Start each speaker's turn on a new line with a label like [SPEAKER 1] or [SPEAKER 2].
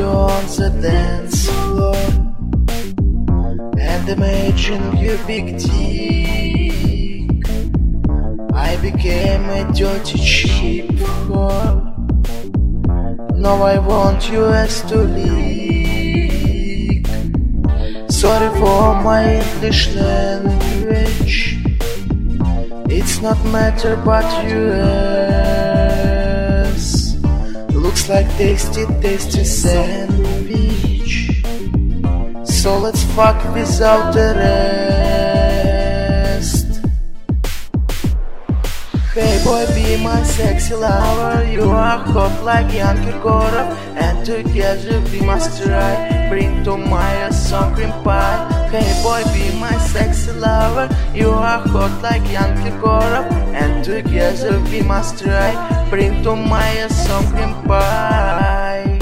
[SPEAKER 1] on the dance floor and imagine your big dick. I became a dirty cheap whore. Now I want you as to leak. Sorry for my English language. It's not matter but US. Looks like tasty sandwich. So let's fuck without the rest. Hey boy, be my sexy lover. You are hot like Jan Kirkorov, and together we must try. Bring to my ass some cream pie. Hey boy, be my sexy lover. You are hot like Jan Kirkorov, and together we must try. Bring to my ass some cream pie.